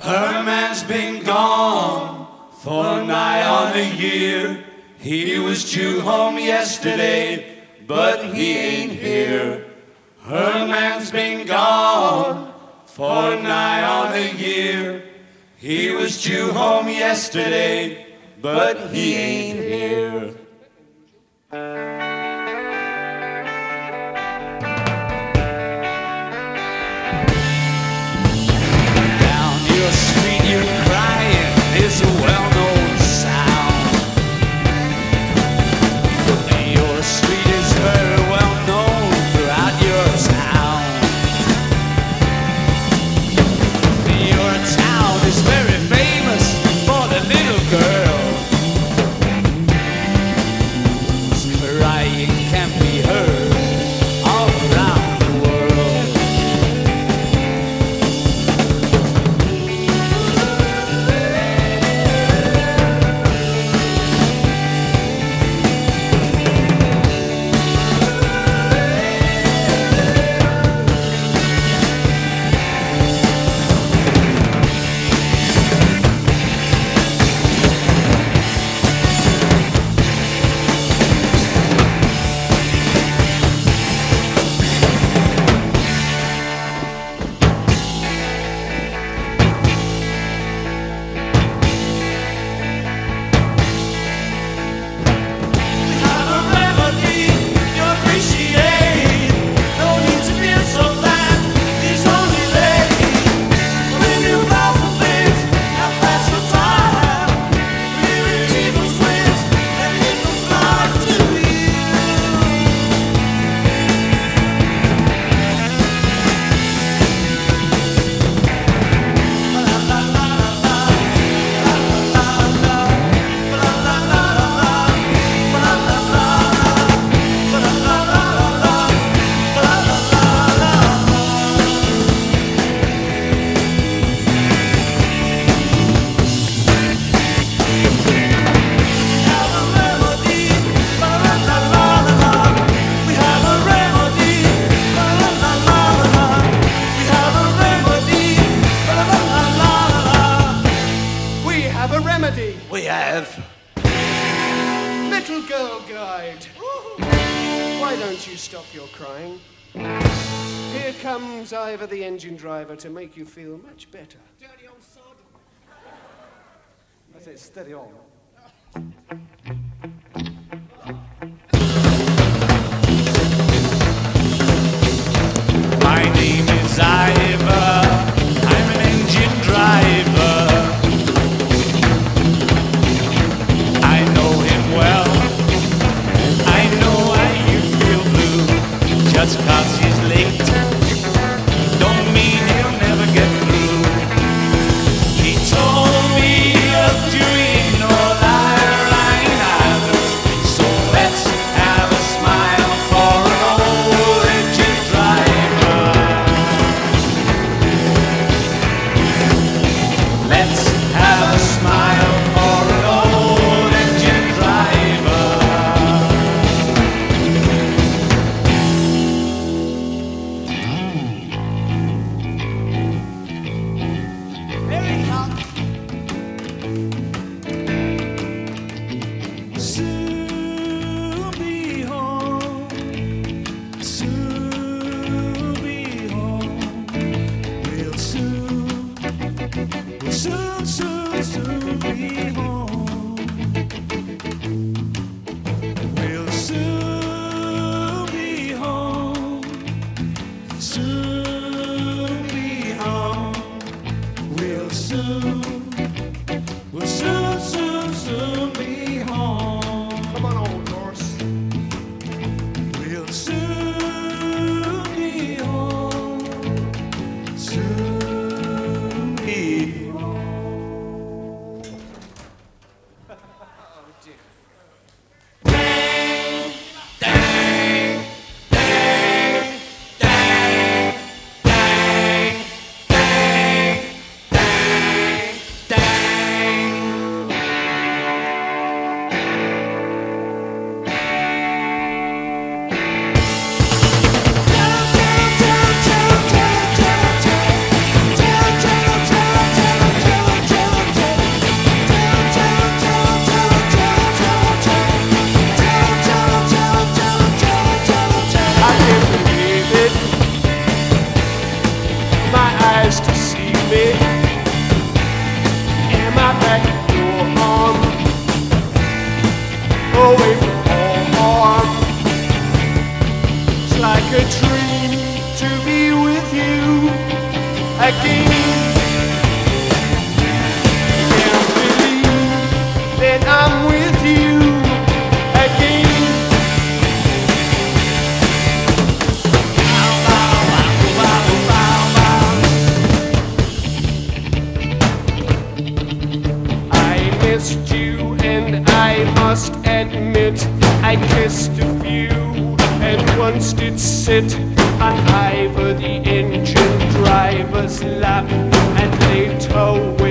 Herman's been gone for nigh on a year. He was due home yesterday, but he ain't here. Herman's been gone for nigh on a year. He was due home yesterday, but he ain't here. Down your street you're crying is a well-known sound. Your street is very well known throughout your town. Your town is very famous for the little girl whose crying can be heard all around the world. We have. Little Girl Guide. Why don't you stop your crying? Here comes Ivor the engine driver to make you feel much better. Dirty old sod. I said steady on. My name is Ivor, I'm an engine driver. I know him well, I know why you feel blue. Just 'cause he's late, don't mean he'll never get through. He told me of doing all line either, so let's have a smile for an old engine driver. Let's have a smile for an old engine driver. Here he comes. Soon be home, soon be home, real soon, we'll soon be home, we'll soon be home, soon be home, real soon. We'll soon be home. Come on, old horse. We'll soon be home. Soon be home. Oh, dear. again. Can't believe that I'm with you again. I missed you and I must admit I kissed a few and once did sit on either the engine driver's lap and lay to